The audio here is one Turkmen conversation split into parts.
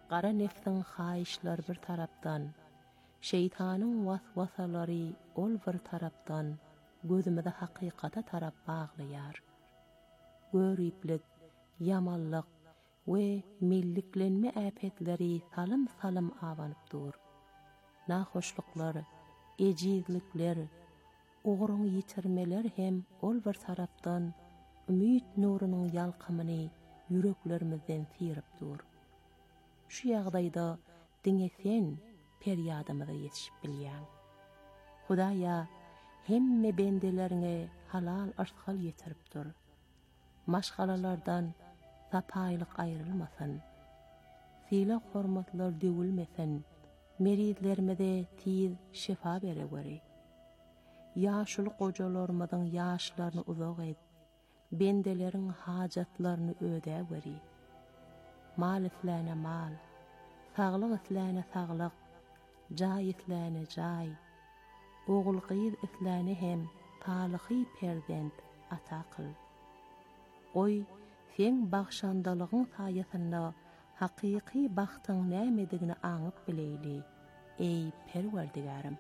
qara nefsin hayışlar bir tarapdan, şeytanın vasvasalary ol bir tarapdan, gözümde hakykata tarap bağlaýar. Görüplik, yamallyk we milliklenme äpetleri salym awanyp dur. Nahoşluklar, ejizlikler, ogruň ýitirmeler hem ol bir tarapdan ümit nurunyň ýalkymyny yüreklerimizden sirip dur. Şu ýagdaýda diňe sen peryadymyza ýetişip bilýän. Hudaýa hemme bendeleriňe halal arsgal ýetirip dur. Maşgalalardan sapaýlyk aýrylmasyn. Sila hormatlar döwülmesin. Merizlerimize tiz şifa beregeri. Ýaşuly gojalarymyzyň ýaşlaryny uzak et. Bendeleriň hajatlaryny ödägeri. Mal isläne mal, saglyk isläne saglyk, jaý isläne jaý. Ogul gyz isläne hem talyhy perzent ata kyl. Oy, sen bagşandalygyň saýasynda hakyky bagtyň nämedigini aňyp bileýli. Ey Perwerdigarim.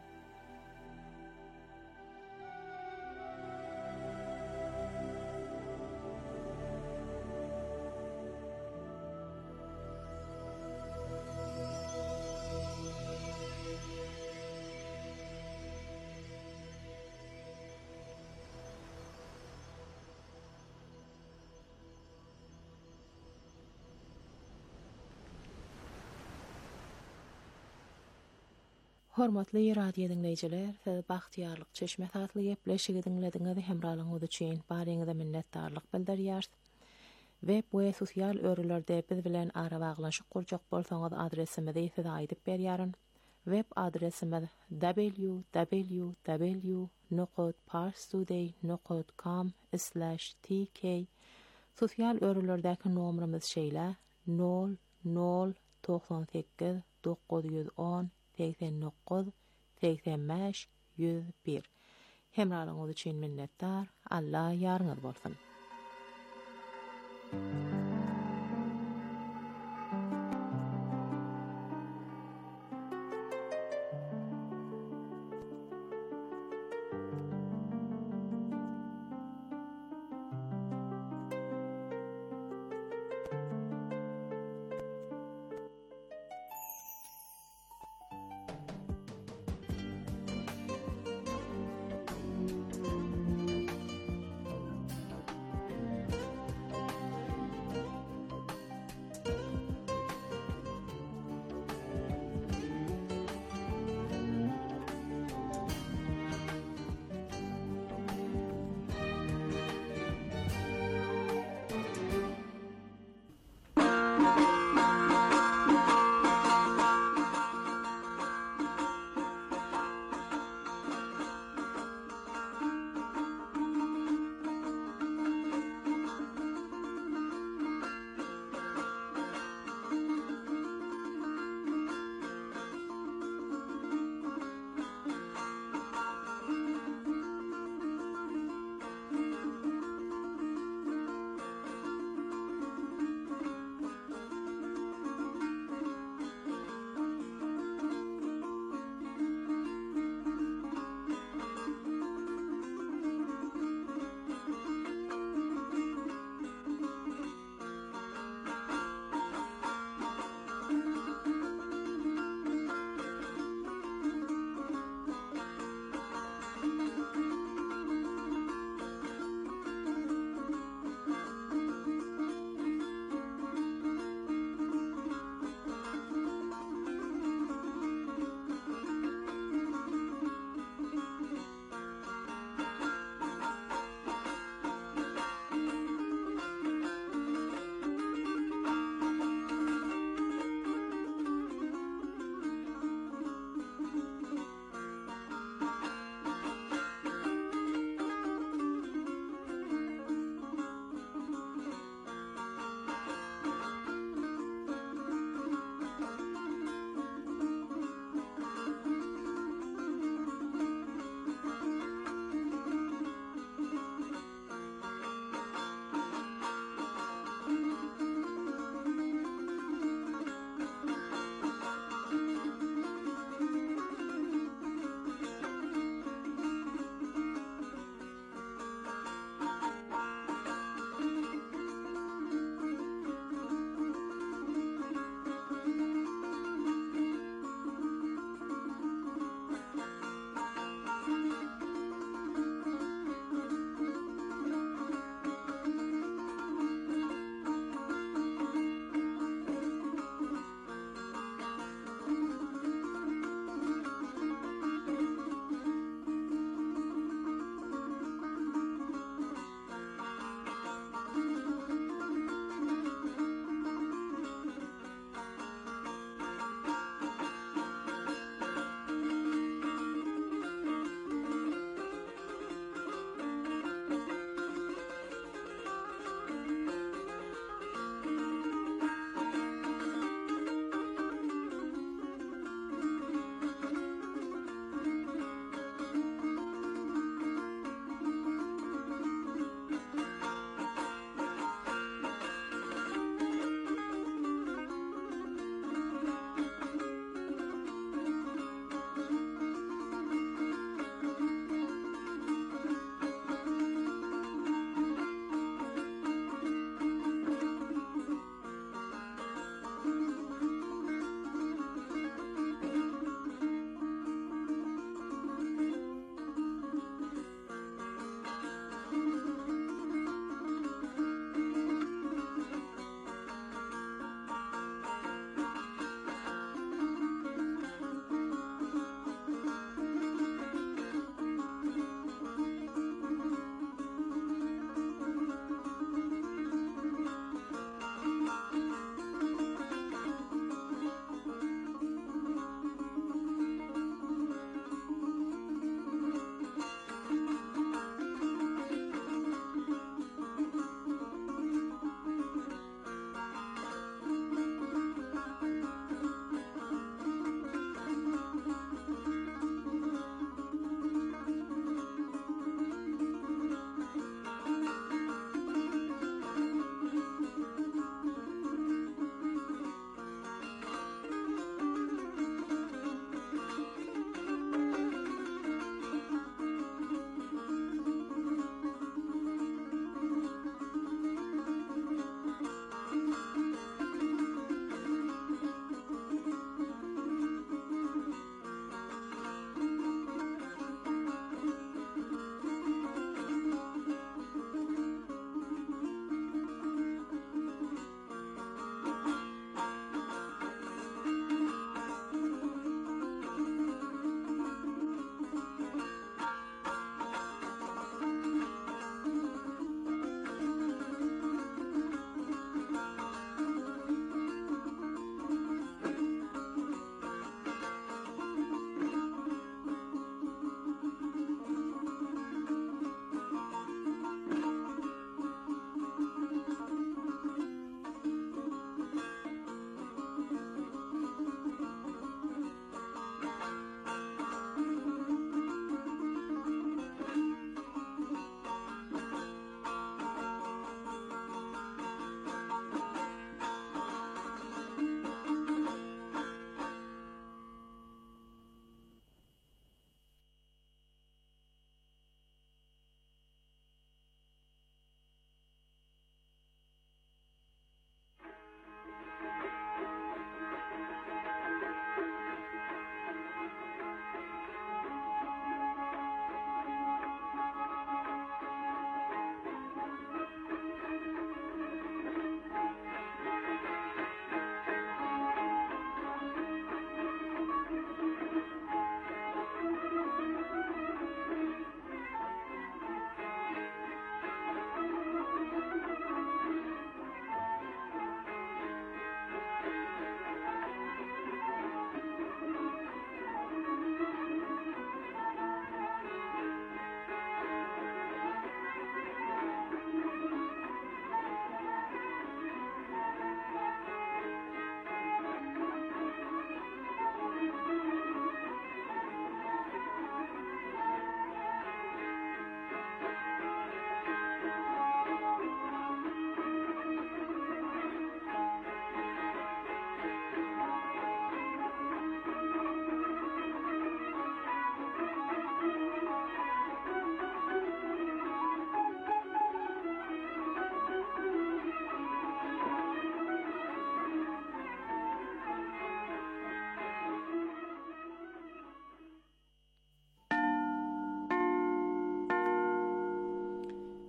Hormatly radio dinleyijiler, siz bagtyarlyk çeşme tatly gepleşigi dinlediňiz hemralyňyz üçin baryňyza minnetdarlyk bildirýär. Web we sosial örülerde biz bilen ara baglanşyk kurjak bolsaňyz adresimizi size aýdyp berýäryn. Web adresimiz www.parstoday.com/tk. Sosial örülerdäki nomerimiz şeýle 0098 910 89 101. Hemralyňyz üçin minnetdar. Allah ýarňyz bolsun.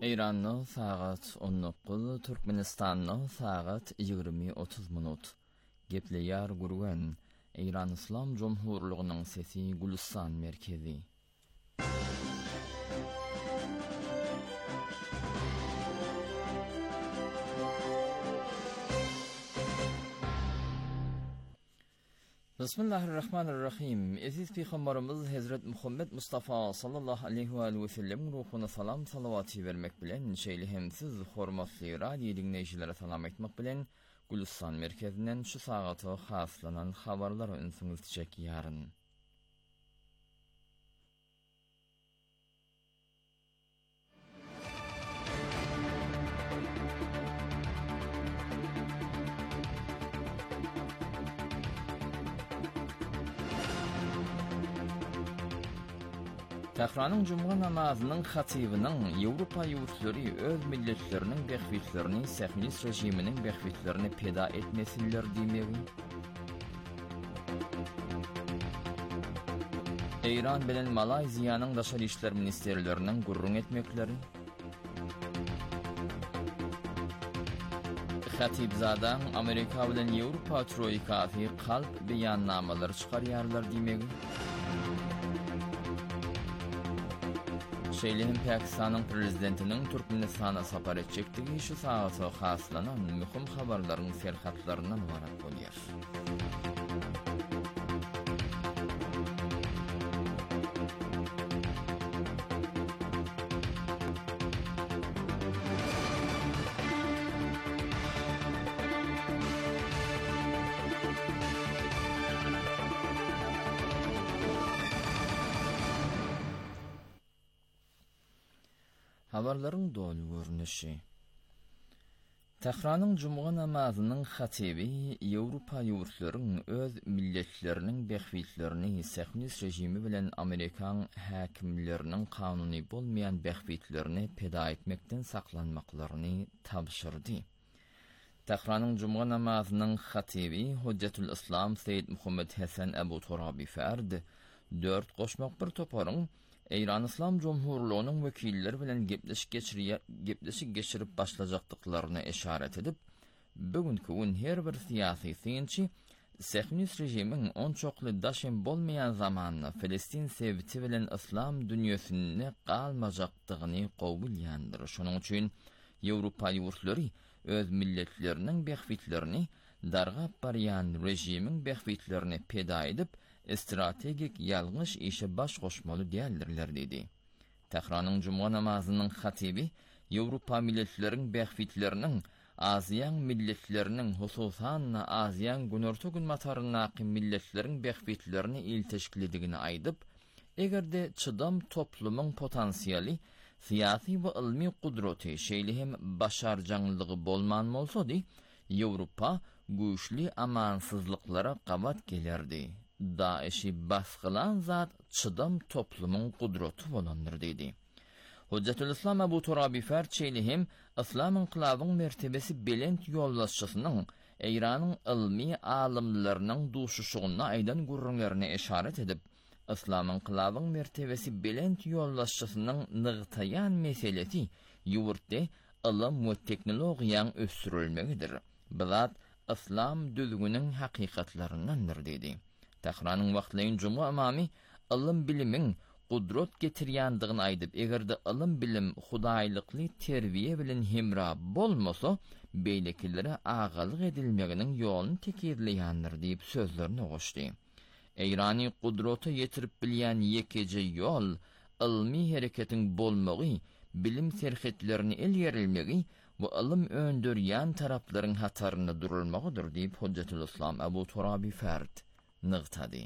İran'ın saat 19, Türkmenistan'ın saat 20:30 minut. Gepleyar gurgan, İran İslam Cumhurluğu'nun sesi Gülistan merkezi. Bismillahirrahmanirrahim. Aziz Peygamberimiz Hazret Muhammed Mustafa sallallahu aleyhi ve sellem ruhuna salam salavati vermek bilen şeýlehemsiz hormatly radio dinleýjilere salam etmek bilen Gülistan merkezinden şu sagata haslanan habarlar öňsüňiz çek ýaryn. Tehranyň Juma namazynyň hatibynyň Ýewropa ýurtları öz milletleriniň behbitlerini sähnis rejiminiň behbitlerini peda etmesinler diýmegi. İran bilen Malayziýanyň daşary işler ministerleriniň gurrun etmekleri. Hatibzada Amerika bilen Ýewropa troýkasy kalp beýannamalar çykarýarlar diýmegi. Şeýlehem Pakistanyň prezidentiniň Türkmenistana sapar etjekdigi şu sagata haslanan mühim habarlaryň serhatlaryndan ibarat bolýar. Habarlaryň dolu görnüşi. Tehranyň Juma namazynyň hatibi Ýewropa ýurtlaryň öz milletleriniň behbitlerini sähnis rejimi bilen Amerikan häkimleriniň kanuny bolmaýan behbitlerini peda etmekden saklanmaklaryny tapşyrdy. Tehranyň Juma namazynyň hatibi Hujjatul Islam Seyyid Muhammed Hasan Abu Turabi Fard 4 goşmak bir toparyň İran İslam Cumhurluğu'nun vekilleri bilen gepleşik geçirip başlajakdyklaryna işaret edip, bugünkü gün her bir siyasi synçy sähnis rejimiň on çokly daşym bolmaýan zamanyny Filistin sevgisi bilen İslam dünýäsinde galmajakdygyny gowul ýandyr. Şonuň üçin Ýewropa ýurtlary öz milletleriniň behbitlerini dargap barýan rejimiň behbitlerini peda edip, strategik ýalňyş işe baş goşmaly diýerler dedi. Tehranyň Juma namazynyň hatibi Ýewropa milletleriň behbitleriniň Aziýan milletleriniň hususan Aziýan günorta gün matarynaky milletleriň behbitlerini ilteşkilidigini aýdyp, egerde çydam toplumyň potensiýali, syýasy we ilmi gudraty şeýlehem başarjaňlygy bolman bolsady, Ýewropa güýçli amansızlyklara gabat gelerdi. Daeşi baskılan zat çydam toplumyň gudraty bolandyr dedi. Hujjatul Islam Abu Turabi Fard şeýlehem İslam inqilabynyň mertebesi belent ýollaşçysynyň İranyň ilmi alymlarynyň duşuşygyna aýdan gurrunlaryna işaret edip, İslam inqilabynyň mertebesi belent ýollaşçysynyň nygtaýan meselesi ýurtda ilim we teknologiýaň ösdürilmegidir. Bu zat İslam düzgünüň hakykatlaryndandyr dedi. Tehranyň wagtlaryň Juma amamy ilim bilimiň gudrat getirýändigini aýdyp, egerde ilim bilim hudaýlykly terbiýe bilen hemra bolmasa, beýlekilere agalyk edilmeginiň ýoluny tekirleýändir diýip sözlerini goşdy. Eýrany gudraty ýetirip bilýän ýekeje ýol ilmi hereketiň bolmagy, bilim serhetlerini elýerilmegi we ilim öndürýän taraplaryň hataryna durulmagydyr diýip Hujjatul Islam Abu Turabi Fard nygtady.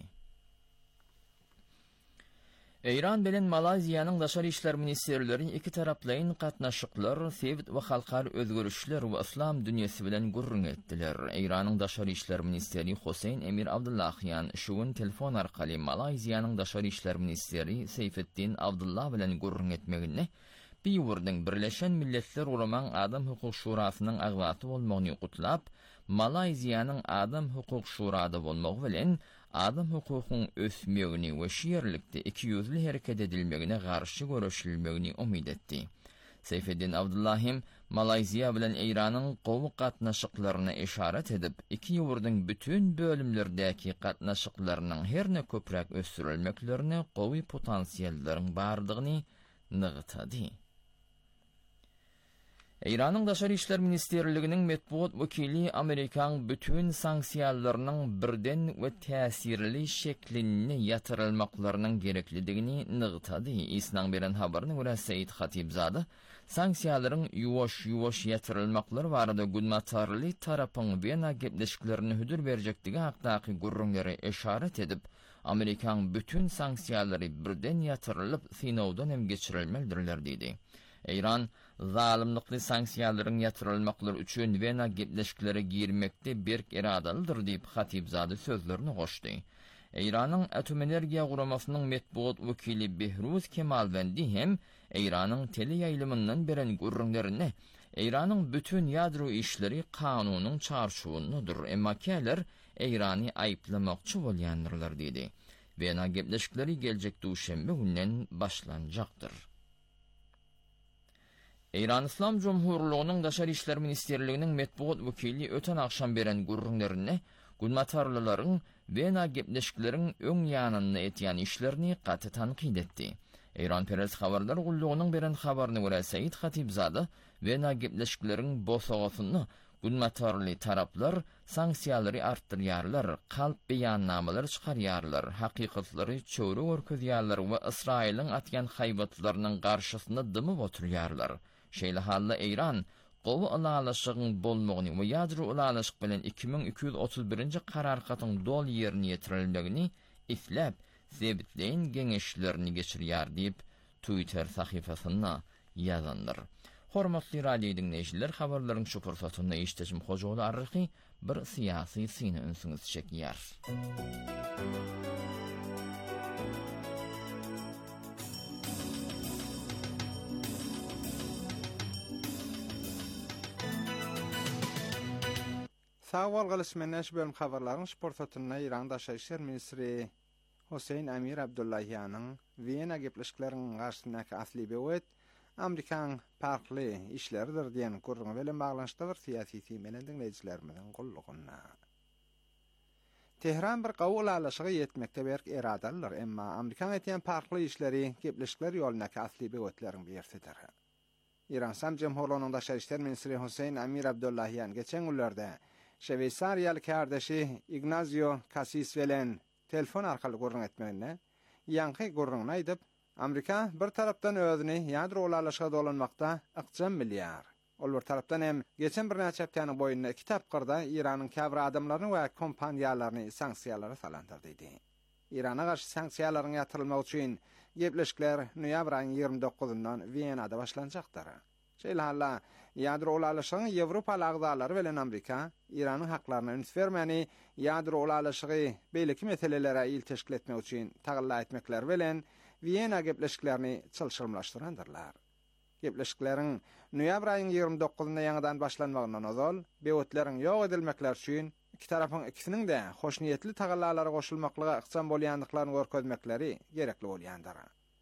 İran bilen Malayziýanyň daşary işler ministerleri iki taraplaryň gatnaşyklar, sevit we halkary özgörüşler we islam dünýäsi bilen gurrun etdiler. İranyň daşary işler ministeri Husayn Emir Abdullahyan şu gün telefon arkaly Malayziýanyň daşary işler ministeri Seyfettin Abdullah bilen gurrun etmegini, Biwurdyň Birleşen Milletler Ulaman Adam Hukuk Şurasynyň agwaty bolmagyny gutlap, Malayziýanyň Adam Hukuk Şurada bolmagy bilen adam hukukyň ösmegini we şeýerlikde iki ýüzli hereket edilmegine garşy görüşilmegini umyt etdi. Seyfeddin Abdullahim Malayziya bilen Eýranyň gowy gatnaşyklaryna işaret edip, iki ýurduň bütün bölümlerdäki gatnaşyklarynyň herne köprek ösdürilmeklerini gowy potensiýallaryň bardygyny nygtady. Eýranyň Daşary işler ministerliginiň metbuat wekili Amerikaň bütün sanksiýalarynyň birden we täsirli şeklini ýatyrylmaklarynyň gereklidigini nygtady. Isnaň beren habaryna görä Seyit Hatibzady, sanksiýalaryň ýuwaş ýatyrylmaklary barada gudmatarly tarapyň Wiyana gepleşiklerini hüdür berjektigi hakdaky gurrunlary işaret edip, Amerikaň bütün sanksiýalary birden ýatyrylyp sinowdan hem geçirilmelidirler diýdi. Eýran zalimlikli sanksiýalaryň ýatyrylmaklary üçin Wiyana gepleşikleri girmekde berk eradalydyr diýip Hatibzady sözlerini goşdy. Eýranyň atom energiýa guramasynyň metbuat wekili Behruz Kemalwendi hem Eýranyň tele ýaýlymyndan beren gurrunlaryny Eýranyň bütün ýadro işleri kanunyň çarşuwyndadyr. Emma käler Eýrany aýplamakçy bolýandyrylar diýdi. Wiyana gepleşikleri geljek duşembe günden başlanjakdyr. Eýran İslam Jumhurlygynyň Daşary işler ministerliginiň metbuat wekili öten akşam beren gurrunlaryny gudmatarlylaryň Wiyana gepleşikleriň öň ýanyny etýän işlerini gaty tanqid etdi. Eýran Peres habarlar gullugynyň beren habaryna görä Seyit Hatibzady Wiyana gepleşikleriň bosagasyny gudmatarly taraplar sanksiýalary artdyrýarlar, kalp beýannamalar çykarýarlar, hakykatlary çöwre görkezýärler we Israýlyň atýan haýbatlarynyň garşysyna dymyp oturýarlar. Şeýle halda Eýran gowy alalaşygyň bolmagyny we ýadro alalaşyk bilen 2231-nji kararkatyň dol ýerine ýetirilmegini isläp, sebitleýin geňeşlerini geçirýär diýip Twitter sahyfasyna ýazandyr. Hormatly radio dinleýijiler, habarlaryň şu pursatyny işdeşim hojoly arryky bir syýasy syny ünsüňiz çekýär. Sağwal galysmanyň bölüm habarlaryň şportatyna Iran Daşary işler ministri Hüseyin Amir Abdullahiýanyň Wiyana gepleşikleriniň garşysyndaki asly bewet Amerikaň parkly işleridir diýen gurrun bilen baglanşykda bir syýasy temelden dinleýijilerimiň gullugyna. Tehran bir gowy alaşyga ýetmekde berk eradalydyr, emma Amerikaň etýän parkly işleri gepleşikler ýolundaky asly bewetleriň birsidir. İran Sam Jumhurlygynyň Daşary işler ministri Hüseyin Amir Abdullahiýan geçen günlerde Şweýsariýaly kardeşi Ignazio Cassis bilen telefon arkaly gurrun etmegine ýanky gurrun aýdyp, Amerika bir tarapdan özüni ýadro alaşyga dolanmakda ykjam bilýär. Ol bir tarapdan hem geçen bir näçe hepdeniň boýunda iki tapgyrda Iranyň käbir adamlaryny we kompaniýalaryny sanksiýalara salandyrdy diýdi. Irana garşy sanksiýalaryň ýatyrylmagy üçin gepleşikler noýabr aýynyň 29-ndan Wiyenada başlanjakdyr. Şeýle halla ýadro alaşygyň Ýewropa agdalary bilen Amerika Iranyň haklaryna üns bermeni ýadro alaşygy beýleki meselelere il teşkil etmek üçin tagylla etmekler bilen Wiyana gepleşiklerini çylşyrmlaşdyrandyrlar. Gepleşikleriň noýabr aýynyň 29-nda ýangydan başlanmagyna ozal, bewetleriň ýok edilmekler üçin iki tarapyň ikisiniň de hoşniýetli tagallalary goşulmaklyga ykjam bolýandyklaryny görkezmekleri gerekli bolýandyr.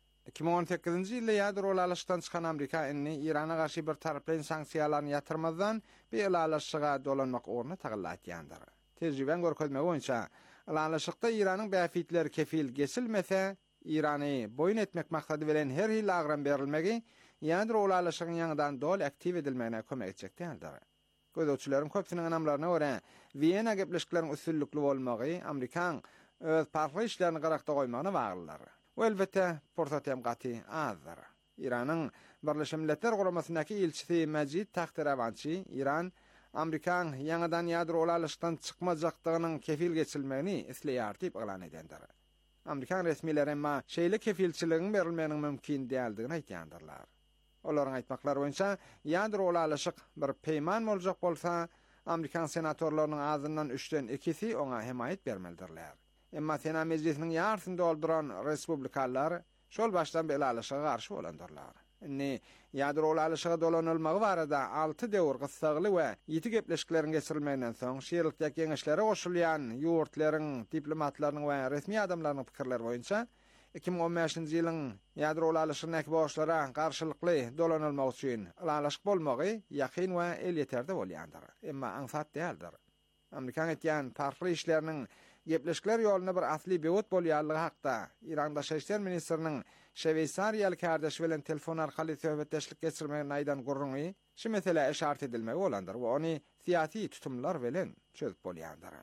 2018-nji ýylda ýadro alaşykdan çykan Amerika inni Irana garşy bir taraply sanksiýalaryny ýatyrmazdan bir alaşyga dolanmak orna tagylla etýändir. Tejriben görkezmegi boýunça alaşykda Iranyň bäfitleri kefil geçilmese, Irany boyun etmek maksady bilen her hil agran berilmegi ýadro alaşygyň ýangydan dol aktiv edilmegine kömek etjekdir. Gözöçülerim köpsiniň anamlaryna görä, Wiyana gepleşikleriň üstünlükli bolmagy Amerikaň öz parkly işlerini garakda goýmagyna baglylar. Elbette portatyam gaty azdyr. Iranyň Birleşik Milletler Guramasyndaky ilçisi Majid Taxtiravançy Iran Amerikaň ýangydan ýadro alaşykdan çykmajakdygynyň kefil geçilmegini isleýär diýip elan edendir. Amerikan resmileri emma şeýle kefilçiligiň berilmeginiň mümkin däldigini aýtýandylar. Olaryň aýtmaklary boýunça ýadro alaşyk bir peýman boljak bolsa, Amerikan senatorlarynyň azyndan 3-den 2-si oňa hemaýet bermelidirler. Emma Senat meclisiniň ýarsyny dolduran respublikalılar şol başdan beri alaşyga garşy bolandyrlar. Inni ýadro alaşyga dolanylmagy barada 6 döwür gysagly we 7 gepleşiklerin geçirilmeginden soň şeýerlikdäki geňeşlere goşulýan ýurtlaryň, diplomatlaryň we resmi adamlaryň pikirleri boýunça 2015-nji ýylyň ýadroly alyşynyň boşlara garşylykly dolanylmak üçin alaşyk bolmagy ýakyn we el ýeterde bolýandyr. Emma aňsat däldir. Amerikan etýän parkly işleriniň gepleşikler ýolyna bir asly bewut bolýanlygy hakda İran Daşary işler ministriniň Şweýsariýaly kardeşi bilen telefon arkaly söhbetdeşlik geçirmegi naýdan gurruňy şu mesele işaret edilmegi bolandyr we ony siýasy tutumlar bilen çözüp bolýandyr.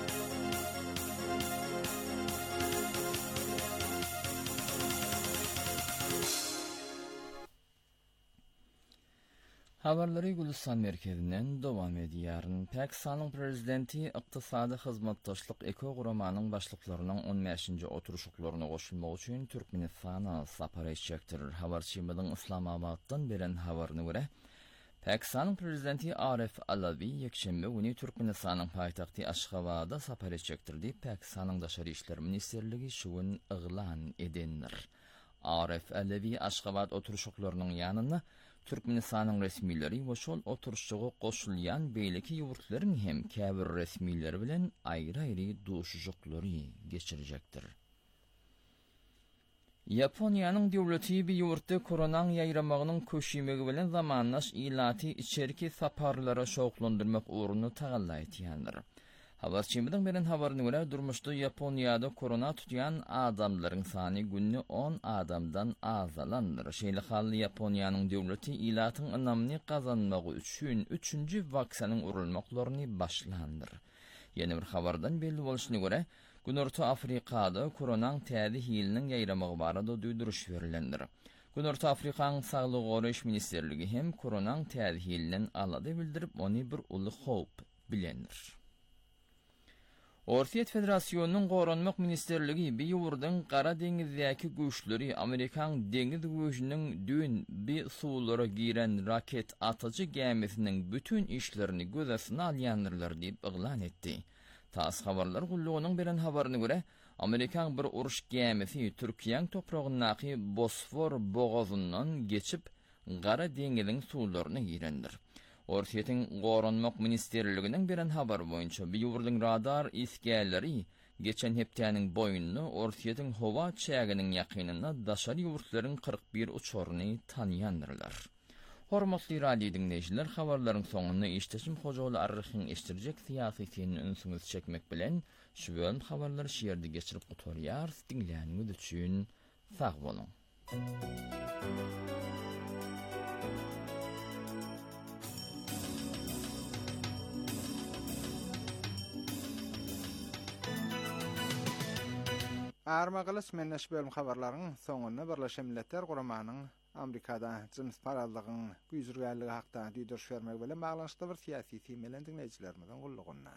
Habarlary Gülistan merkezinden dowam edýär. Pakistanyň prezidenti ykdysady hyzmatdaşlyk eko guramanyň başlyklarynyň 15-nji oturuşuklaryna goşulmak üçin Türkmenistana sapar etjekdir. Habarçymyň Islamabaddan beren habaryna görä, Pakistanyň prezidenti Arif Alavi ýekşembe güni Türkmenistanyň paýtagty Aşgabatda sapar etjekdir diýip Pakistanyň Daşary işler ministrligi şu gün eglan edendir. Arif Alavi Aşgabat oturuşuklarynyň ýanyna Türkmenistanyň resmileri we şol oturuşyga goşulýan beýleki ýurtlaryň hem käbir resmileri bilen aýry-aýry duşuşuklary geçirijekdir. Yaponiýanyň döwleti bir ýurtda koronaň ýaýramagynyň köşümegi bilen zamanlaş ilaty içerki saparlara şowklandyrmak uğrunu tagalla etýändir. Habarçymyň beren habaryna görä durmuşda Yaponiýada korona tutýan adamlaryň sany günni 10 adamdan azalandyr. Şeýle hally Yaponiýanyň döwleti ilatyň ynamny gazanmagy üçin 3-nji waksanyň urulmaklaryny başlandyr. Ýene bir habardan belli bolşyna görä, Günorta Afrikada koronaň täze hiliniň ýaýramagy barada duýduruş berilendir. Günorta Afrikaň Saglyk goraýyş ministrligi hem koronaň täze hiliniň alady bildirip ony bir uly howp bilendir. Orsiýet Federasiýonynyň Goranmak ministrligi bir ýurdyň Gara deňizdäki güýçleri Amerikan deňiz güýçiniň dün bir suwlara giren raket atyjy gemisiniň bütün işlerini gözesin alýandylar diýip eglan etdi. Tas habarlar gullugynyň beren habaryna görä, Amerikan bir uruş gemisi Türkiýanyň topragyndaky Bosfor boğazyndan geçip Gara deňiziň suwlaryna girendir. Orsiýetiň Goranmak ministrliginiň beren habar boýunça bir ýurdyň radar iskelleri geçen hepdäniň boýunny Orsiýetiň howa çäginiň ýakynyna daşary ýurtlaryň 41 uçaryny tanýandyrlar. Hormatly radio dinleýijiler, habarlaryň soňuna işteşim Hojaly arryhyň eşdirjek siýasatyny ünsüňiz çekmek bilen şu bölüm habarlary şeýerde geçirip oturýar. Dinleýäniňiz üçin sag bolun. Armagylys menneş bölüm habarlaryň soňuna Birleşen Milletler Guramanyň Amerikada jins paralygyň güýjürgänligi hakda duýduruş bermek bilen baglanşykly bir siýasy temelen dinleýijilerimizden gullugyna.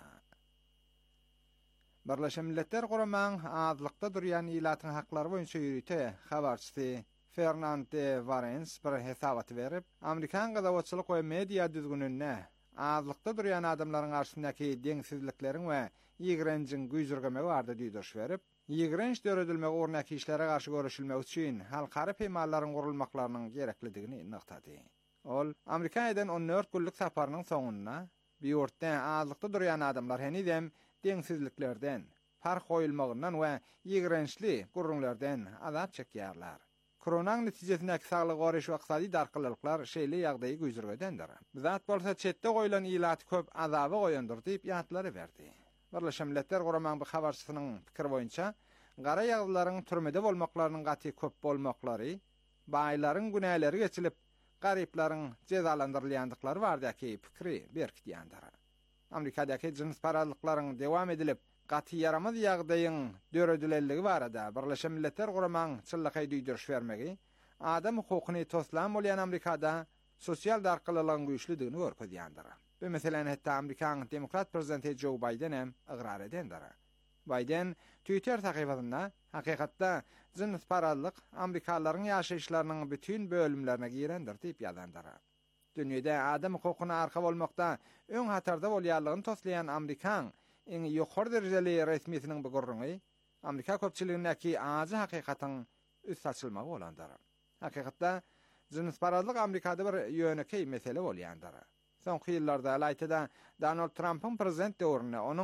Birleşen Milletler Guramanyň azlykda durýan ýylatyň haklary boýunça ýürüte habarçysy Fernande Varens bir hesabat berip, Amerikan gazawatçylyk we media düzgününe azlykda durýan adamlaryň arasyndaky deňsizlikleriň we ýigrenjiň güýjürgeme barada duýduruş berip, ýigrenç döredilmek ornaky işlere garşy görüşilmek üçin halkary peýmanlaryň gurulmaklarynyň gereklidigini nykdady. Ol, Amerikadan 14 günlük saparynyň soňunda bir ýurtda azlykda durýan adamlar henidem deňsizliklerden, fark goýulmagyndan we ýigrençli gurrunlardan azap çekýärler. Koronaň netijesindäki saglyk goraýyş we ykdysady darkylyklar şeýle ýagdaýy güýjürgendir. Bizat bolsa chetde goýulan ýylaty köp azaby goýandyr diýip ýatlary berdi. Birleşen Milletler Guramanyň bir habarçysynyň pikiri boýunça, gara ýagdaýlaryň türmede bolmaklarynyň gaty köp bolmaklary, baýlaryň günäleri geçilip, garyplaryň cezalandyrylýandyklary bardaky pikiri berkitýändir. Amerikadaky jins paralyklaryň dewam edilip, gaty yaramaz ýagdaýyň döredilelligi barada Birleşen Milletler Guramanyň çyllaky duýduruş bermegi, adam hukukyny toslan bolýan Amerikada sosial darkylylygyň güýçlidigini görkezýändir. Bu meselen hatta Amerikan Demokrat prezidenti Joe Biden hem ıqrar edendir. Biden Twitter sahypasynda hakykatda jins paralyk Amerikalıların ýaşaýyşlarynyň bütün bölümlerine girendir diýip ýazandyr. Dünýede adam hukukyna arka bolmakda öň hatarda bolýanlygyny toslayan Amerikan iň ýokary derejeli resmiýetiniň bir gurruny Amerika köpçiligindäki azy hakykatyň üst açylmagy bolandyr. Hakykatda jins paralyk Amerikada bir ýöneki mesele bolýandyr. Soňky ýyllarda Laytyda Donald Trump'ın prezident döwründe, onuň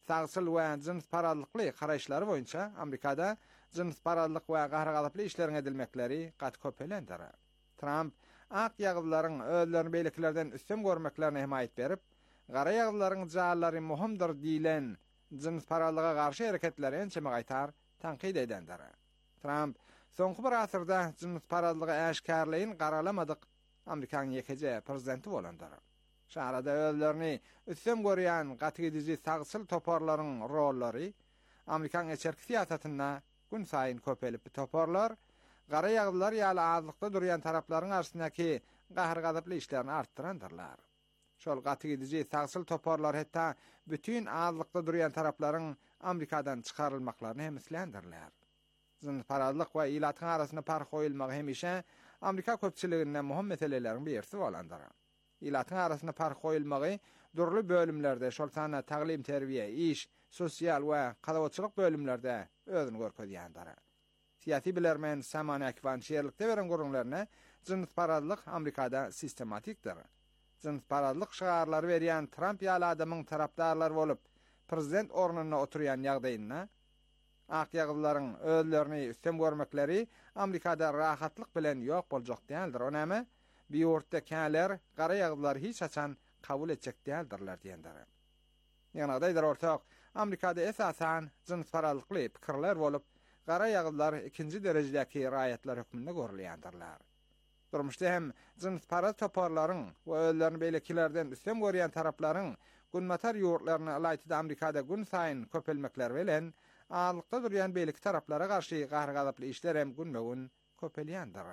sagsyl we jins paradlykly garaşlary boýunça Amerikada jins paradlyk we gahragalyply işleriň edilmekleri gat köpelendir. Trump ak ýaglylaryň özlerini beýliklerden üstün görmeklerine himayet berip, gara ýaglylaryň jallary muhimdir diýilen jins paradlyga garşy hereketleri ençeme gaýtar tanqid edendir. Trump soňky bir asyrda jins paradlygy äşkarlygyny garalamadyk Amerikan ýekije prezidenti bolandyr. Şahrada özlerini üstün görýän gatygydyjy sagsyl toparlaryň rollary Amerikan eçerki siýasatyna gün saýyn köpelip toparlar, gara ýaglylar ýaly azlykda durýan taraplaryň arasyndaky gahragalyply işlerini artdyrandyrlar. Şol gatygydyjy sagsyl toparlar hatda bütün azlykda durýan taraplaryň Amerikadan çykarylmaklaryny hemslendirler. Jins paradlyk we ilatyň arasyna park goýulmagy hemişe Amerika köpçiligine muhim meseleleriň birisi bolandyr. İlatyň arasyna park goýulmagy durly bölümlerde, şol sana taglim terbiýe, iş, sosial we galawatçylyk bölümlerde özüni görkezýändir. Siýasy bilermen Saman Akvan şeýerlikde beren görüňlerine jins paradlyk Amerikada sistematikdir. Jins paradlyk şaharlary berýän Trump ýaly adamyň tarapdarlary bolup, prezident ornunyna oturýan ýagdaýynda ak ýaglylaryň özlerini üstün görmekleri Amerikada rahatlyk bilen ýok boljak däldir. Onamy bir ýurtda käler, gara ýaglylar hiç açan kabul etjek däldirler diýendir. Ýagdaýlar ortak Amerikada esasan jins paradlykly pikirler bolup, gara ýaglylar ikinji derejedäki raýatlar hökmünde görülýändirler. Durmuşda hem jins parad toparlaryň we özlerini beýlekilerden üstün görýän taraplaryň günmatar ýurtlaryna alaytyda Amerikada gün saýyn köpelmekler bilen ağırlıkta durýan beýlik taraplara garşy gahragalyply işler hem günme-gün köpelýändir.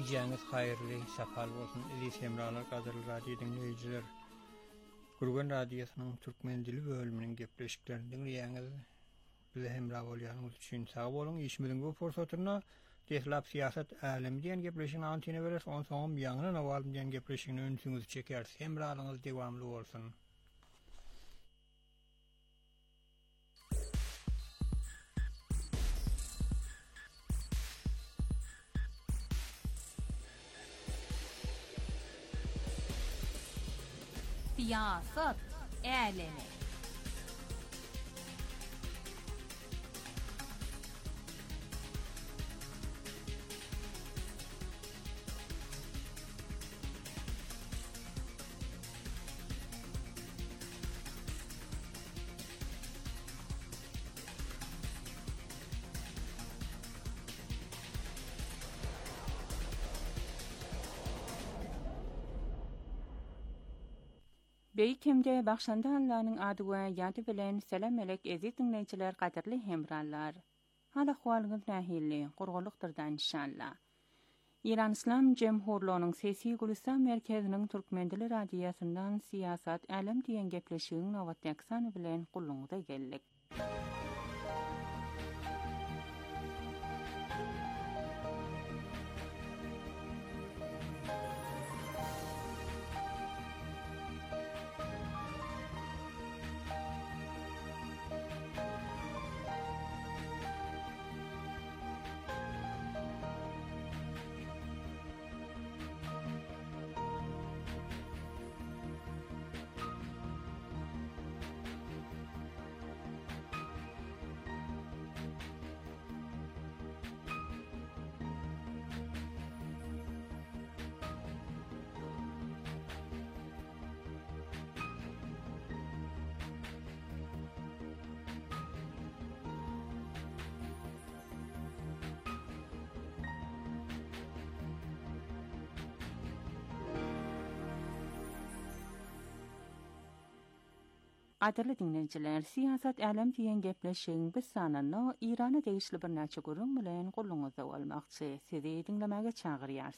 Geceniz hayırlı, safal olsun. Elis Emralar, Qadırlı Radio dinleyiciler. Gurgun Radyosu'nun Türkmen dili bölümünün gepleşiklerini dinleýäňiz. Bize hemra bolýanyňyz üçin sag bolun. Işmyň bu forsatyna dehlap siýasat alemi diýen gepleşigiň antyna beres, on soňam ýaňyna nawalym diýen gepleşigiň öňsüňizi çekersiz. Hemralyňyz dewamly bolsun. Siyasat alemi. Beýkemde Baxşanda Allah'nyň ady we ýady bilen selam elek eziz dinleýijiler, gaderli hemrallar. Hal ahwalyňyz nähili, gurgulukdyrdan inşallah. İran İslam Cemhurluğunyň Sesi Gülistan merkeziniň Türkmen dili radiosynyň Siyasat alem diýen gepleşigiň nowat ýaksany bilen gulluňyza geldik. Gaderli dinleyijiler, siyasat alem diýen gepleşigiň biz sanany Irana degişli bir näçe gurun bilen gulluňyza bolmakçy. Sizi dinlemäge çagyrýarys.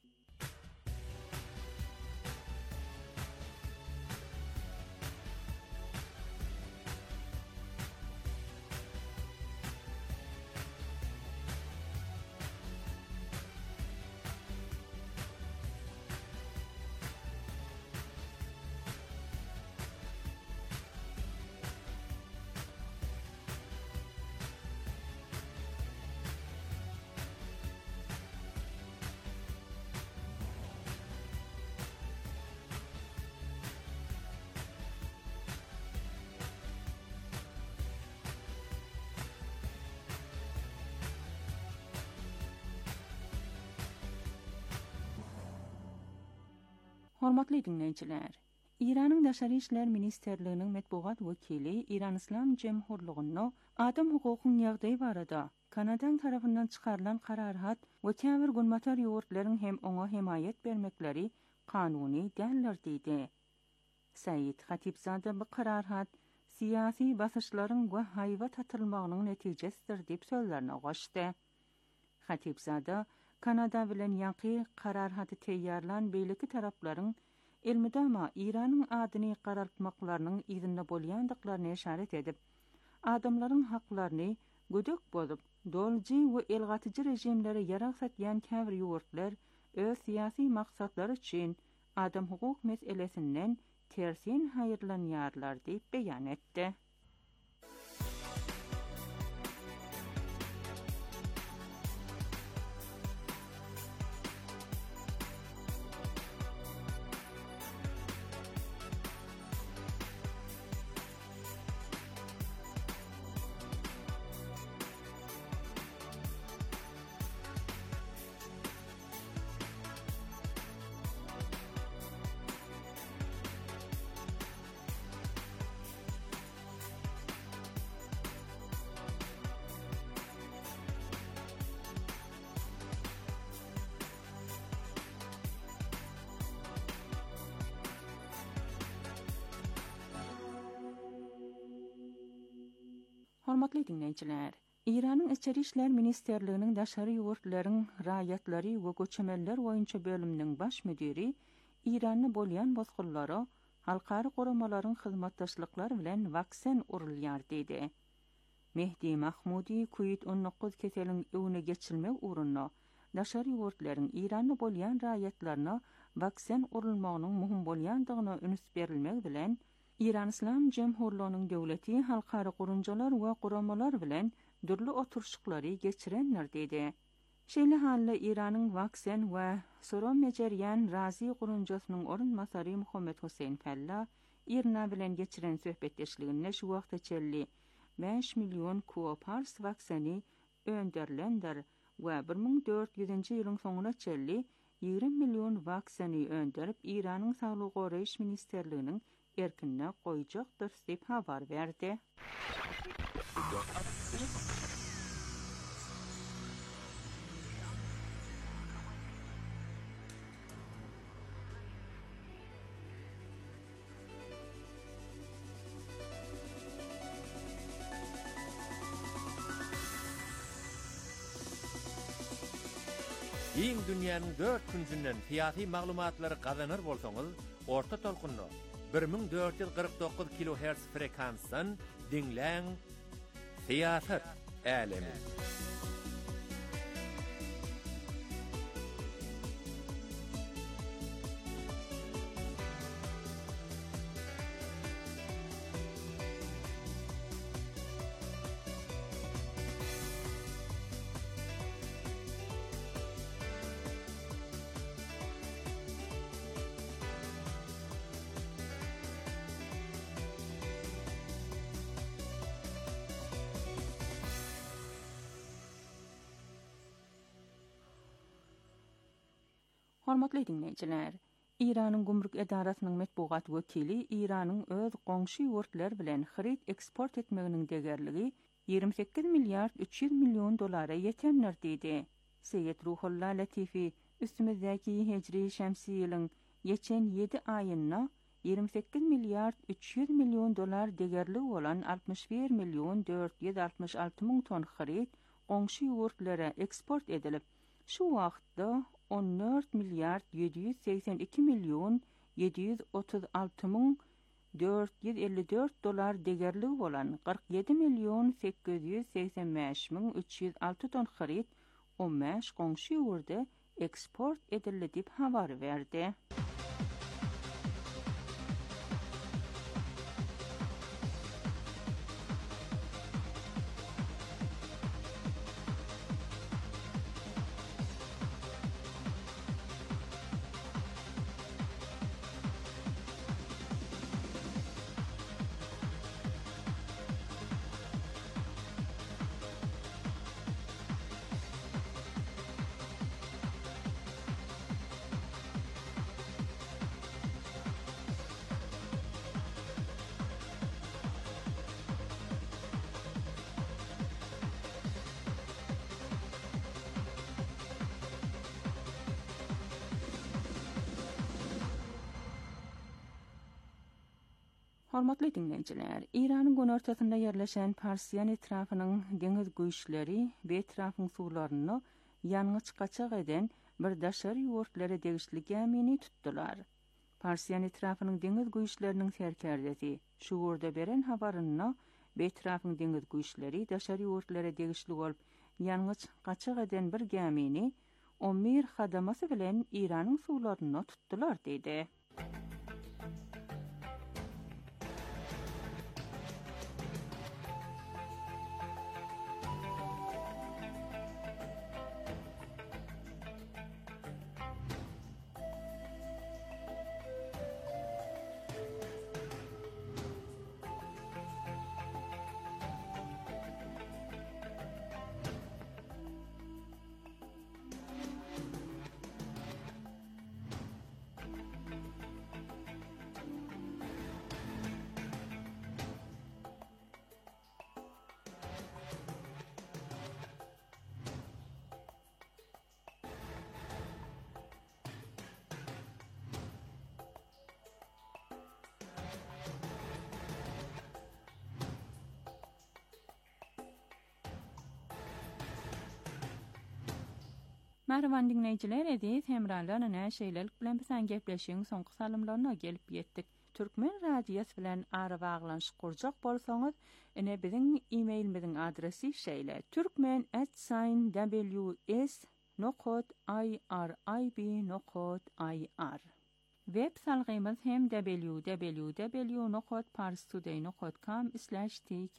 Hormatly dinleýijiler, İranyň Daşary işler ministerliginiň medbugat wekili İran İslam Cemhurlugyny adam hukukynyň ýagdaýy barada Kanada tarapyndan çykarylan kararat we käbir gulmatar ýurtlaryň hem oňa himayet bermekleri kanuny däldir diýdi. Said Hatibzada bu kararat siyasi basyşlaryň we haýwa tatyrylmagynyň netijesidir diýip sözlerine goşdy. Hatibzada Kanada bilen ýanky kararhaty teýýarlan beýleki taraplaryň elmidama İranyň adyny garaltmaklarynyň ýerinde bolýandyklaryny işaret edip, adamlaryň haklaryny gödük bolup, dolji we elgatyjy rejimleri ýarak satýan käbir ýurtlar öz siyasi maksatlary üçin adam hukuk meselesinden tersin haýyrlanýarlar diýip beýan etdi. Hormatly dinleýijiler, İran'ın İçeri İşler Ministerliğinin daşary ýurtlaryň raýatlary we göçemeller boýunça bölüminiň baş müdiri İranny bolýan bozgullara halkary goramalaryň hyzmatdaşlyklary bilen vaksin urulýar diýdi. Mehdi Mahmudi COVID-19 keseliň öwüne geçilmek uğruna daşary ýurtlaryň Iranny bolýan raýatlaryna vaksin urulmagynyň muhim bolýandygyna üns berilmek bilen İran İslam Jemhurluğunyň döwleti halkary gurunjalar we goramalar bilen dürli oturuşyklary geçirenler diýdi. Şeýle hally İranyň vaksin we soram mejerýän razy gurunjasynyň orunmasary Muhammed Husayn Fella Irna bilen geçiren söhbetdeşliginde şu wagtda çelli 5 milyon Kuopars vaksini önderilendir we 1400-nji ýylyň soňuna çelli 20 milyon vaksini önderip İranyň Saglyk goraýyş ministerliginiň erkinne goýjakdyr diýip habar berdi. Iň dünýäniň 4 künsünden fiýaty maglumatlary gazanır bolsaňyz, orta tolkunly 1449 kHz frekansdan dinläň Siýasat älemi. Hormatly dinleýijiler, İranyň Gümrük Edarasynyň metbuat wekili İranyň öz goňşy ýurtlar bilen xarit eksport etmeginiň degerligi 28 milyard 300 milyon dolara ýetenler diýdi. Seyyid Ruhullah Latifi üstümizdäki hijri şemsi ýylyň geçen 7 aýyna 28 milyard 300 milyon dolar degerli bolan 61 milyon 466 ming ton xarit goňşy ýurtlara eksport edilip, şu wagtda 14 milyard 782 milyon 736 ming 454 dolar degerli bolan 47 milyon 885 ming 306 ton xarit 15 goňşy ýurtda eksport edildi diýip habar berdi. Hormatly dinleýijiler, İranyň gün ortasynda ýerleşen Parsiýan etrafynyň deňiz güýçleri we etrafyň suwlaryny ýanyňyç gaçak eden bir daşary ýurtlary degişli gemini tutdular. Parsiýan etrafynyň deňiz güýçleriniň serkerdesi şu ýurda beren habaryny we etrafyň deňiz güýçleri daşary ýurtlary degişli bolup ýanyňyç gaçak eden bir gemini Omir hadamasy bilen İranyň suwlaryny tutdular diýdi. Merhaban dinleyiciler, edis hemralarına näşeýlelik bilen bilen gepleşiň soňky salymlaryna gelip ýetdik. Türkmen radiosu bilen ara baglanşyk kurjak bolsaňyz, ene biziň e-mailimiziň adresi şeýle: turkmen@ws.irib.ir. Web salgymyz hem www.parstoday.com/tk.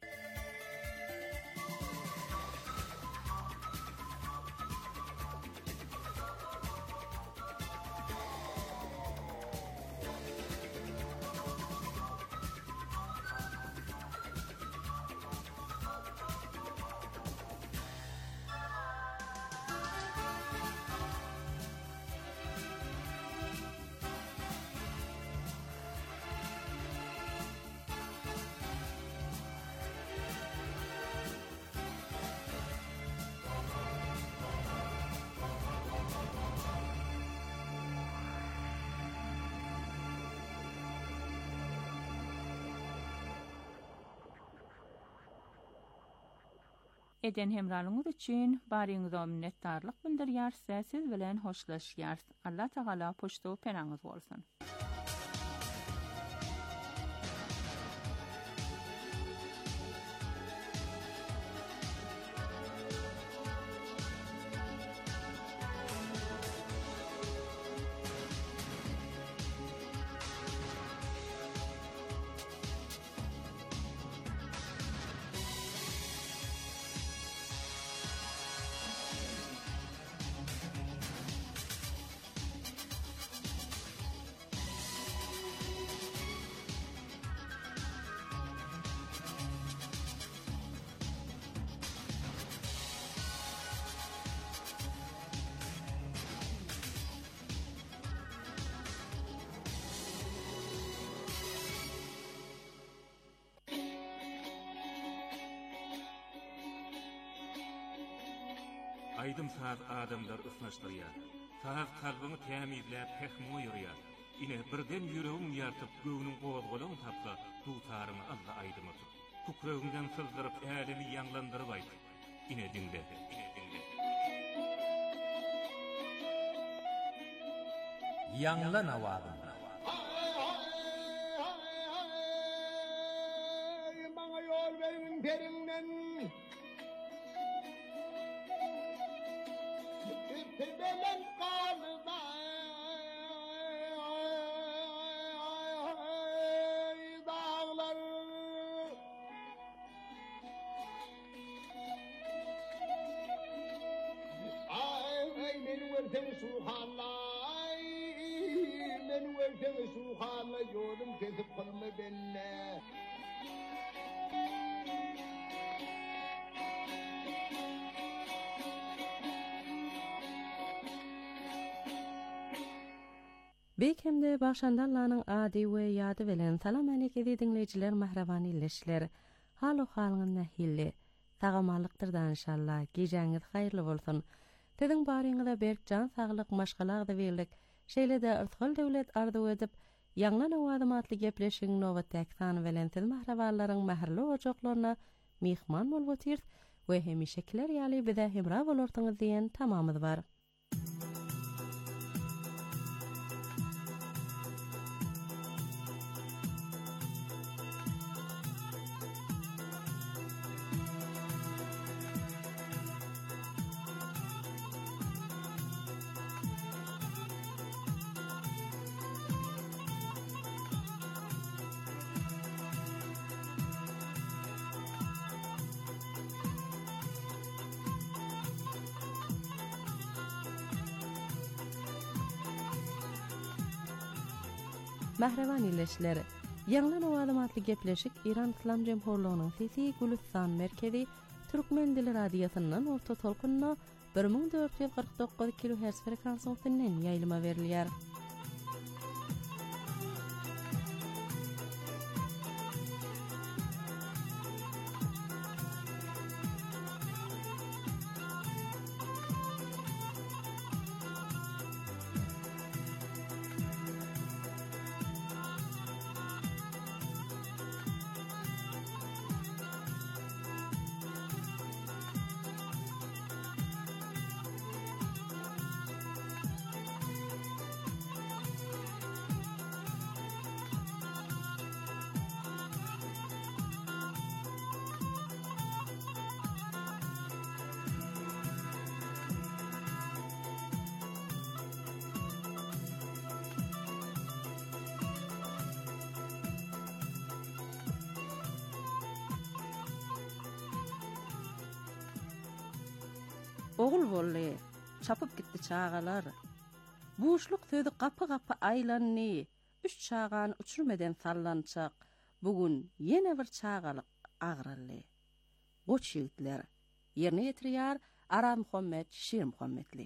Eden hemralyňyz üçin baryňyza minnetdarlyk bildirýär, siz bilen hoşlaşýar. Allah Taala poşto penaňyz bolsun. Aydym saz adamlar ısnaşdyrýar. Saz kalbyny tämizläp pehmoýurýar. Ine birden ýüregiň ýartyp göwüniň gowazgalagyny tapsa, dutaryny Allah aydymy tut. Tukragyndan sızdyryp älini ýanglandyryp aýt. Ine dinle. Ýanglan awagyn. Maňa ýol beriň perinden. Belen kalda dağlar ay men verdim suhanlay men verdim suhanlay yolum kesip kalma benne Bekemde başandallanyň ady we ýady bilen salam aleykum dinleýijiler, mahraban illeşler. Haly halyň nähilli. Tagamalykdyrdan inşallah. Gejeňiz haýyrly bolsun. Teziň baryňyza berk jan saglyk maşgalagda berlik. Şeýle-de ýurtgal döwlet arzu edip, ýanglan awadymatly gepleşiň nowatdaky sany bilen siz mahrabanlaryň mähirli ojaklaryna mehman bolup otyr we hemişekiler ýaly bize hemra bolarsyňyz diýen tamamyz bar. Mahraban illeşler, ýanglan awadymatly gepleşik İran İslam Jemhurlygynyň Sisi Gülistan merkezi Türkmen dili radiosynyň orta tolkunna 1449 kHz frekansiýasynyň ýaýlyma berilýär. Oğul bolle, çapıp gitti çağalar. Buşluk tödü kapı aylanni, üç çağan uçurmeden sallançak. Bugün yine bir çağalık ağralli. Goç yiğitler, yerine yetiriyar Aram Muhammed, Şir Muhammedli.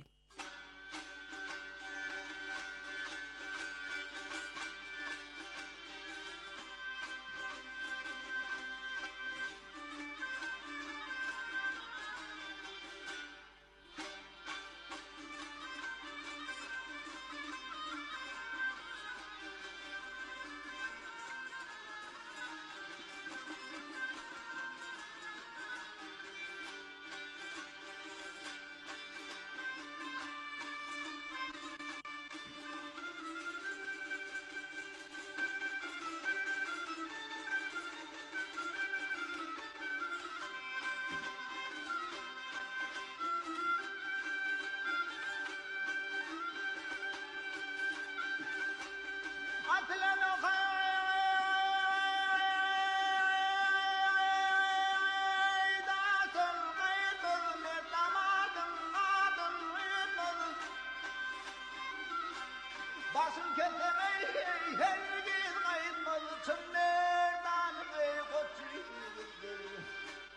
Basın ketlemey hergiz kayıtmalı çınnerdan koçuydu.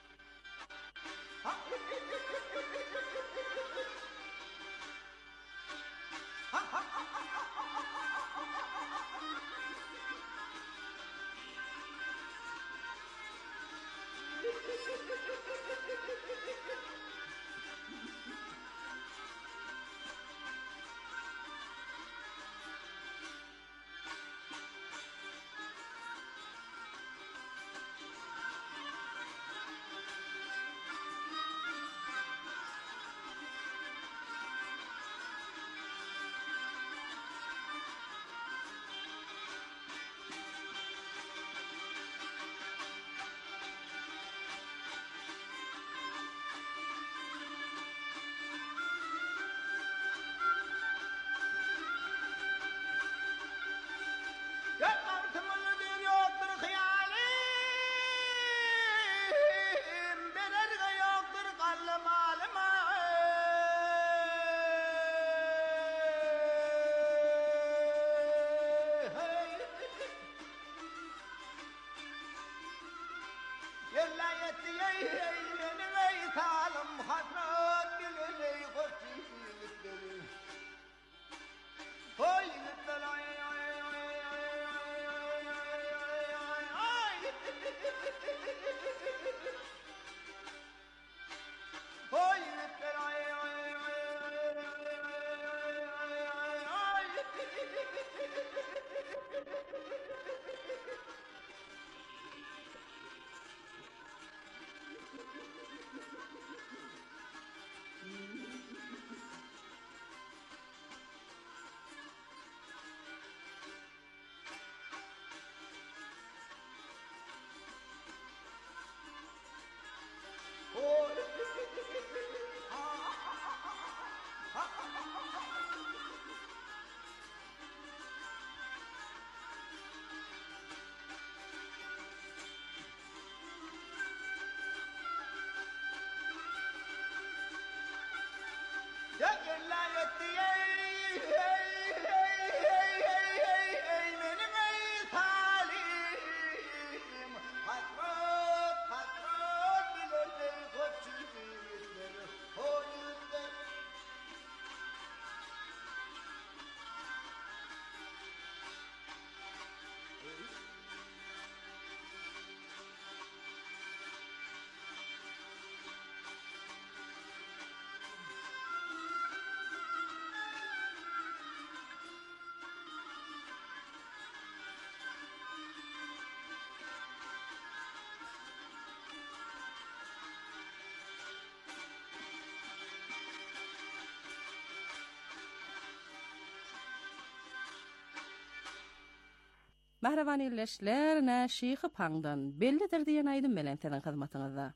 Mahravan illeşler ne Şeyhi Pang'dan bellidir diyen aydın belen senin hizmatınızda.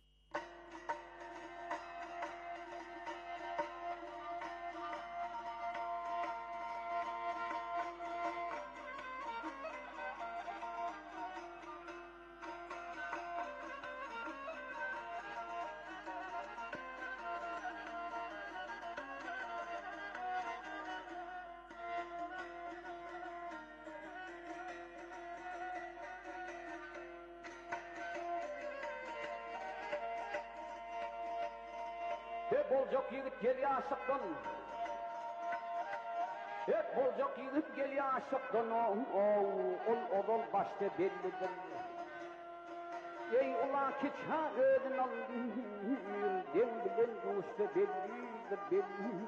bolcak yigit geli aşıkdan. Et bolcak yigit geli aşıkdan. Ol başta bellidir. Ey ula kiça ödün aldın. Den bilen dostu bellidir.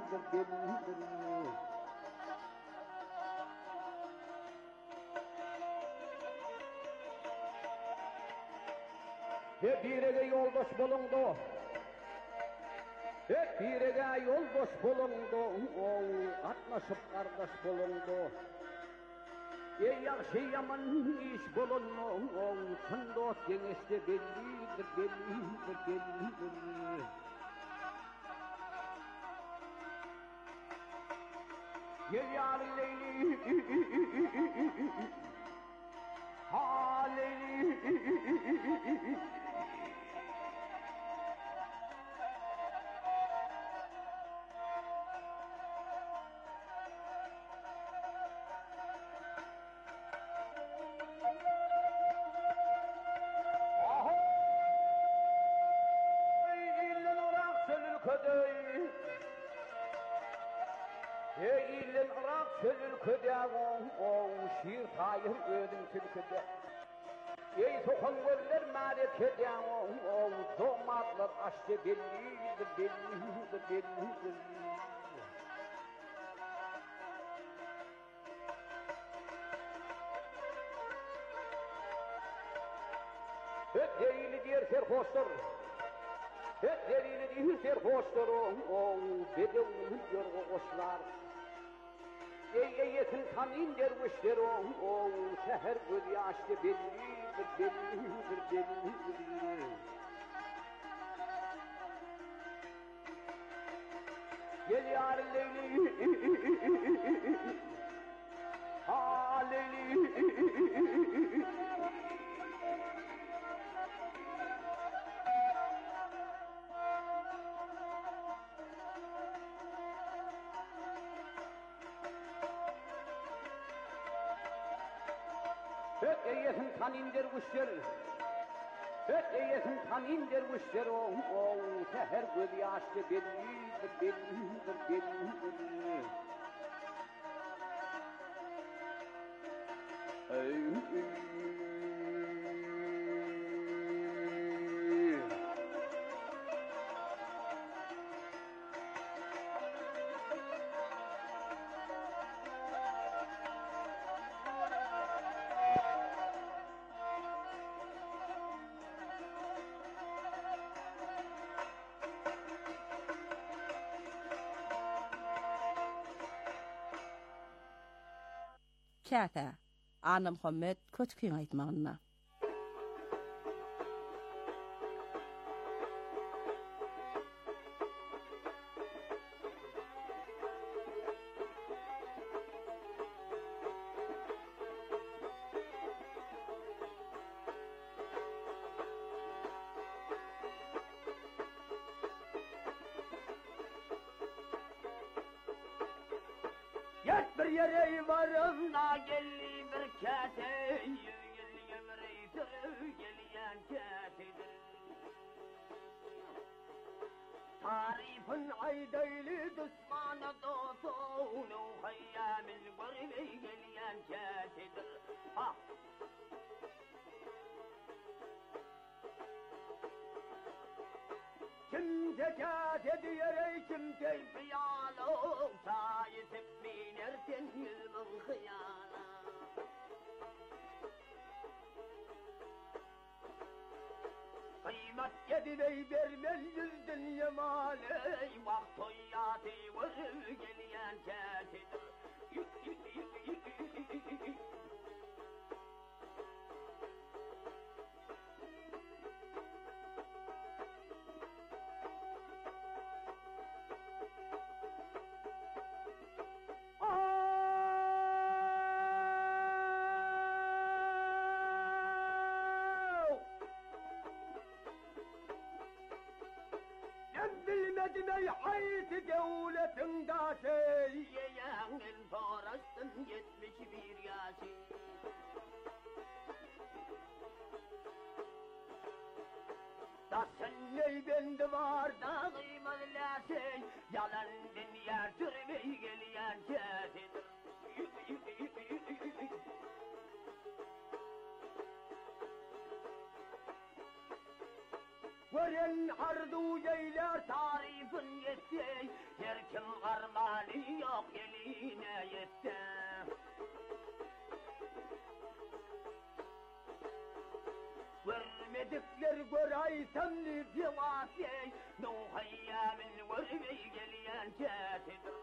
Hep birege yoldaş bolundu. Hep birege yoldaş bolundu. Atlaşıp kardeş bolundu. Ey yaxşı yaman iş bolundu. Çındot yenişte bellidir. Gel yarın Leyli. Ha Leyli. Eğilen Irak sözül ködağın şiir tayır ödün tülküde. Ey sokan göller mağdet kedağın domatlar açtı bellidir. Hep delili diğer serhoştur. Hep delili diğer serhoştur. Bedevun yorgu koşlar. Ey yetin tanin dervişler seher göz yaşlı bellidir. Gel yarın Leyli. Ha Leyli. Eyesin tanin dervişler. Eyesin tanin dervişler seher göz yaşlı bellidir. Käte, Anna Muhammed kötükün aytmagyna. Yat bir yere varım na gelli bir kate geliyen katedir. Tarifin aydaylı düşmana dostunu hayyamin görmeyi geliyen katedir. Ha! Kim zekat ediyor, kim teyfiyalı, sayesip binerken yüzümün hıyana. Kıymet yedivey vermel yüzdün yemale, vakt hoyyatı vırı geliyen kâsidir. Bilmedim ey hayti devletin daşı yeğenin parasın 71 yaşı. Da sen ney bende var da kıymetlesin, yalan dünya türbeyi geliyen çetin. Gören ardu yeyler tarifin yetti, her kim armağanı yok eline yetti. Görmedikler göray temli pilasi, Nuh ayyamin görmeyi geliyen çetidir.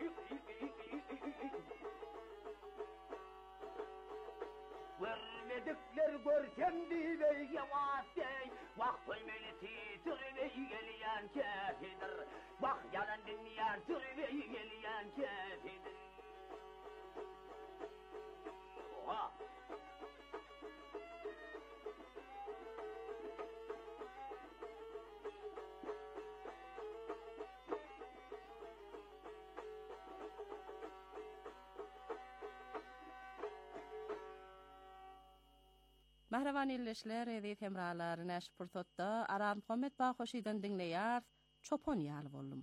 Görmedikler görsem diye yavasi, vakt ölmelisi türbeyi geliyen çetidir. Vak yalan dünya türbeyi geliyen çetidir. Oha! Mahravan illeşler edip hemraları näş purtotda Aram Muhammed Bahoşydan dinleýär, çopon ýaly boldum.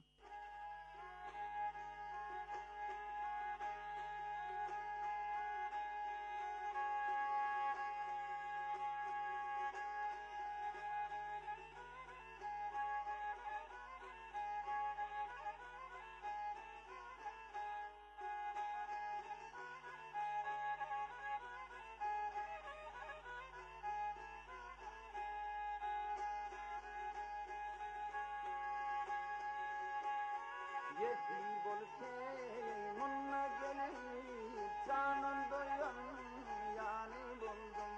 Yesir bolse munna gelip canım doyan yani buldum.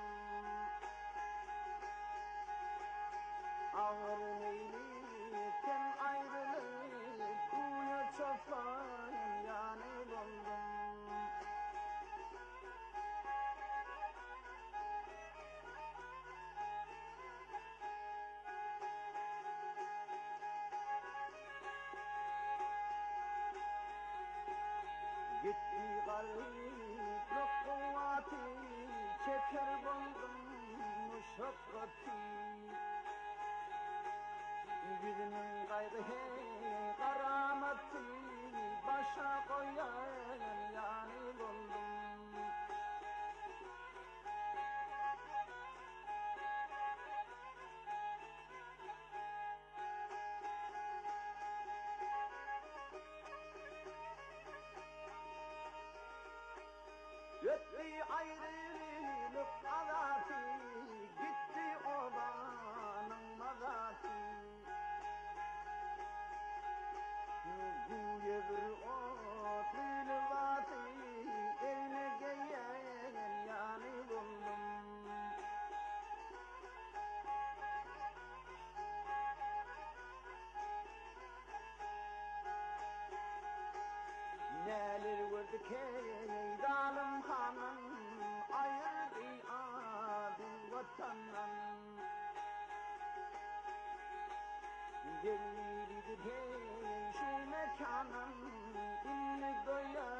Ağır neyli sen ayrılık uya çofan yani buldum. Gitti garip yok kuvvati, çeker buldum muşakkati. Yüzünün gayrı hey karamati, başa koyan yani buldum. Gitti ayrılık azati, gitti obanın mazati. Güye bir otlu lüvati, evine geyen yani buldum. Neler gördük hey zalim hanım, ayırdı adı vatanım. Gelirdi hey şu mekanım, inni doyar